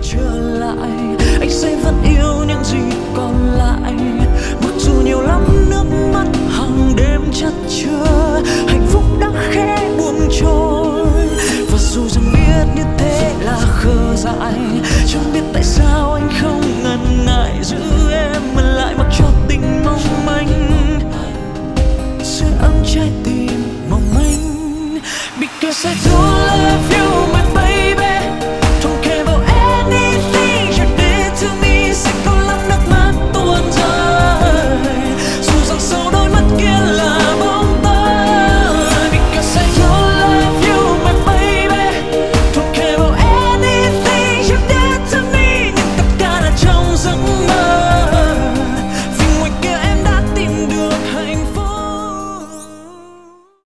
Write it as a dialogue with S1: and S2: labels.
S1: trở lại, anh sẽ vẫn yêu những gì còn lại. Mặc dù nhiều lắm nước mắt hàng đêm chất chứa, hạnh phúc đã khẽ buông trôi. Và dù rằng biết như thế là khờ dại, chẳng biết tại sao anh không ngần ngại giữ em mà lại mặc cho tình mong manh sưởi ấm trái tim mong manh. Because I don't love you.